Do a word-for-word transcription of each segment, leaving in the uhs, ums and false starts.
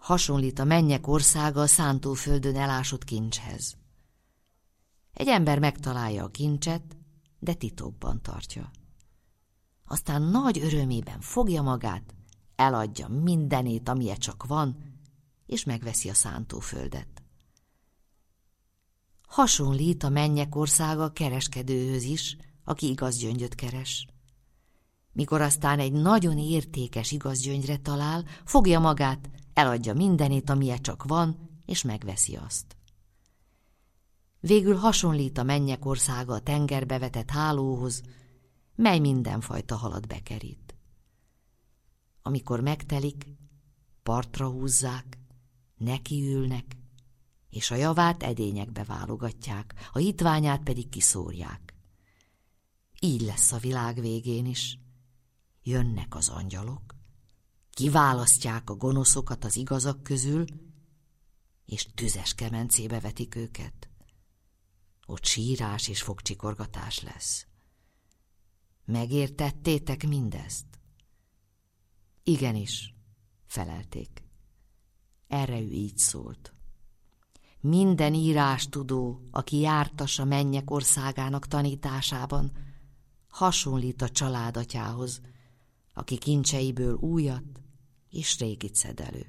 Hasonlít a mennyek országa a szántóföldön elásott kincshez. Egy ember megtalálja a kincset, de titokban tartja. Aztán nagy örömében fogja magát, eladja mindenét, amilyen csak van, és megveszi a szántóföldet. Hasonlít a mennyek országa a kereskedőhöz is, aki igaz gyöngyöt keres. Mikor aztán egy nagyon értékes igaz gyöngyre talál, fogja magát, eladja mindenét, amilyen csak van, és megveszi azt. Végül hasonlít a mennyek országa a tengerbe vetett hálóhoz, mely mindenfajta halat bekerít. Amikor megtelik, partra húzzák, nekiülnek, és a javát edényekbe válogatják, a hitványát pedig kiszórják. Így lesz a világ végén is. Jönnek az angyalok, kiválasztják a gonoszokat az igazak közül, és tüzes kemencébe vetik őket. Ott sírás és fogcsikorgatás lesz. Megértettétek mindezt? Igenis, felelték. Erre ő így szólt. Minden írástudó, aki jártas a mennyek országának tanításában, hasonlít a családatyához, aki kincseiből újat és régit szed elő.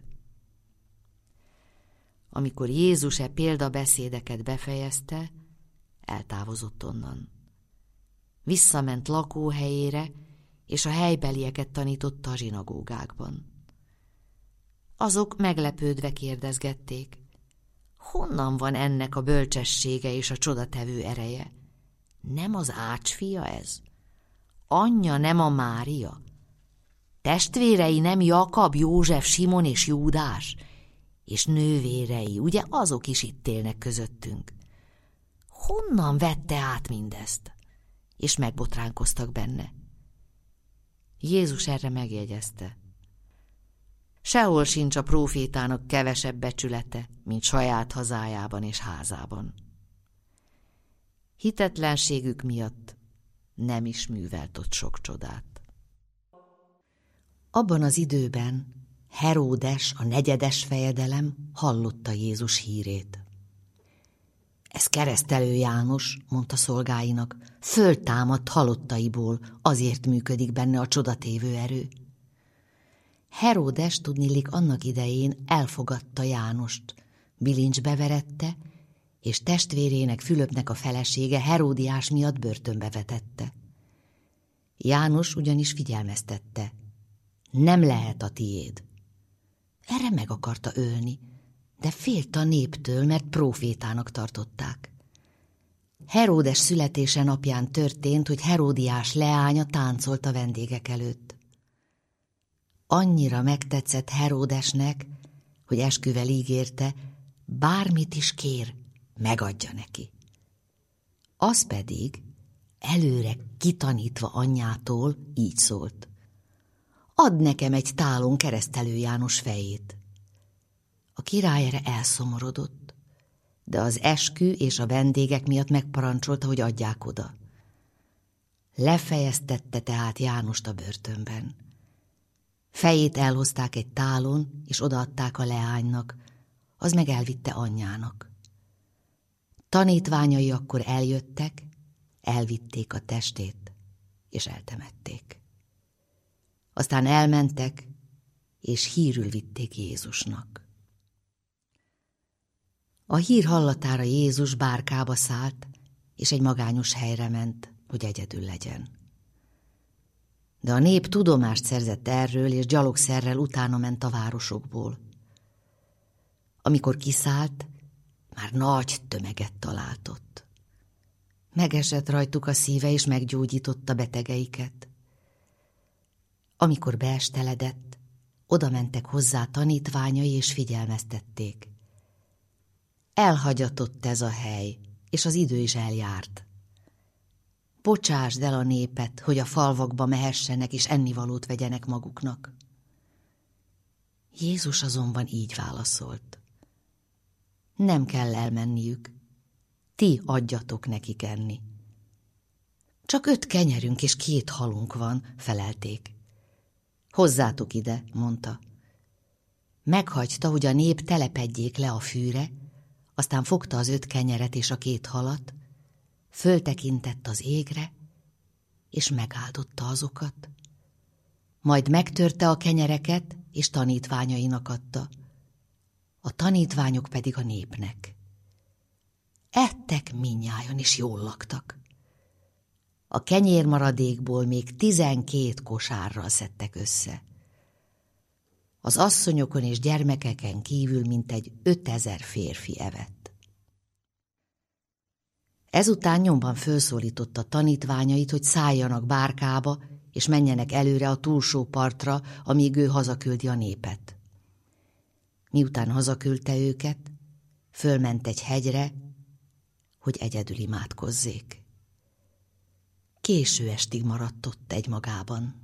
Amikor Jézus e példabeszédeket befejezte, eltávozott onnan. Visszament lakóhelyére, és a helybelieket tanította a zsinagógákban. Azok meglepődve kérdezgették, honnan van ennek a bölcsessége és a csodatevő ereje? Nem az Ács fia ez? Anyja nem a Mária? Testvérei nem Jakab, József, Simon és Júdás? És nővérei, ugye azok is itt élnek közöttünk? Honnan vette át mindezt? És megbotránkoztak benne. Jézus erre megjegyezte. Sehol sincs a prófétának kevesebb becsülete, mint saját hazájában és házában. Hitetlenségük miatt nem is művelt ott sok csodát. Abban az időben Heródes, a negyedes fejedelem hallotta Jézus hírét. Ez keresztelő János, mondta szolgáinak, föltámadt halottaiból, azért működik benne a csodatévő erő. Heródes tudniillik annak idején elfogadta Jánost, bilincsbe verette, és testvérének Fülöpnek a felesége Heródiás miatt börtönbe vetette. János ugyanis figyelmeztette, nem lehet a tiéd. Erre meg akarta ölni, de félt a néptől, mert prófétának tartották. Heródes születése napján történt, hogy Heródiás leánya táncolt a vendégek előtt. Annyira megtetszett Heródesnek, hogy esküvel ígérte, bármit is kér, megadja neki. Az pedig, előre kitanítva anyjától, így szólt. Add nekem egy tálon keresztelő János fejét. A király erre elszomorodott, de az eskü és a vendégek miatt megparancsolta, hogy adják oda. Lefejeztette tehát Jánost a börtönben. Fejét elhozták egy tálon, és odaadták a leánynak, az meg elvitte anyjának. Tanítványai akkor eljöttek, elvitték a testét, és eltemették. Aztán elmentek, és hírül vitték Jézusnak. A hír hallatára Jézus bárkába szállt, és egy magányos helyre ment, hogy egyedül legyen. De a nép tudomást szerzett erről, és gyalogszerrel utána ment a városokból. Amikor kiszállt, már nagy tömeget talált ott. Megesett rajtuk a szíve, és meggyógyította betegeiket. Amikor beesteledett, oda mentek hozzá tanítványai, és figyelmeztették. Elhagyatott ez a hely, és az idő is eljárt. Bocsásd el a népet, hogy a falvakba mehessenek, és ennivalót vegyenek maguknak. Jézus azonban így válaszolt. Nem kell elmenniük, ti adjatok nekik enni. Csak öt kenyerünk és két halunk van, felelték. Hozzátok ide, mondta. Meghagyta, hogy a nép telepedjék le a fűre, aztán fogta az öt kenyeret és a két halat, föltekintett az égre, és megáldotta azokat. Majd megtörte a kenyereket, és tanítványainak adta. A tanítványok pedig a népnek. Ettek mindnyájan, és jól laktak. A kenyérmaradékból még tizenkét kosárral szedtek össze. Az asszonyokon és gyermekeken kívül mintegy ötezer férfi evett. Ezután nyomban fölszólította tanítványait, hogy szálljanak bárkába, és menjenek előre a túlsó partra, amíg ő hazaküldi a népet. Miután hazaküldte őket, fölment egy hegyre, hogy egyedül imádkozzék. Késő estig maradt ott egymagában.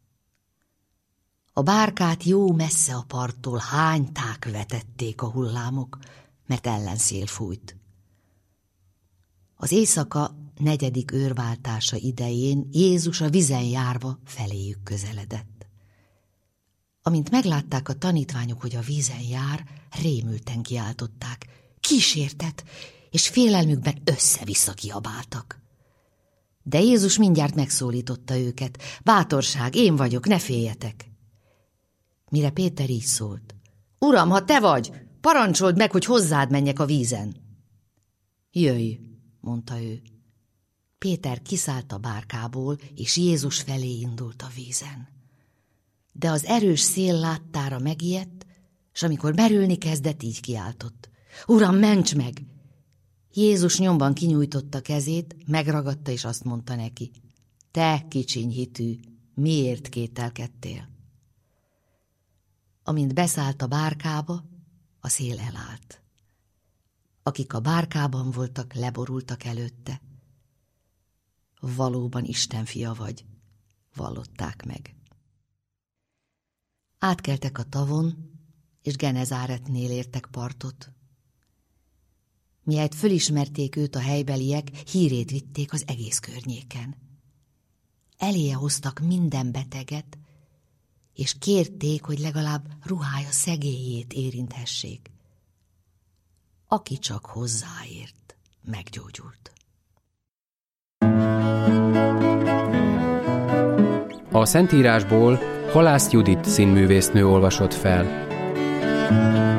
A bárkát jó messze a parttól hányták vetették a hullámok, mert ellenszél fújt. Az éjszaka negyedik őrváltása idején Jézus a vízen járva feléjük közeledett. Amint meglátták a tanítványok, hogy a vízen jár, rémülten kiáltották: kísértet, és félelmükben össze-vissza kiabáltak. De Jézus mindjárt megszólította őket: bátorság, én vagyok, ne féljetek! Mire Péter így szólt: Uram, ha te vagy, parancsold meg, hogy hozzád menjek a vízen. Jöjj, mondta ő. Péter kiszállt a bárkából, és Jézus felé indult a vízen. De az erős szél láttára megijedt, s amikor merülni kezdett, így kiáltott: Uram, ments meg! Jézus nyomban kinyújtotta kezét, megragadta, és azt mondta neki: te kicsiny hitű, miért kételkedtél? Amint beszállt a bárkába, a szél elállt. Akik a bárkában voltak, leborultak előtte. Valóban Isten fia vagy, vallották meg. Átkeltek a tavon, és Genezáretnél értek partot. Mihelyt fölismerték őt a helybeliek, hírét vitték az egész környéken. Eléje hoztak minden beteget, és kérték, hogy legalább ruhája szegélyét érinthessék. Aki csak hozzáért, meggyógyult. A Szentírásból Halász Judit színművésznő olvasott fel.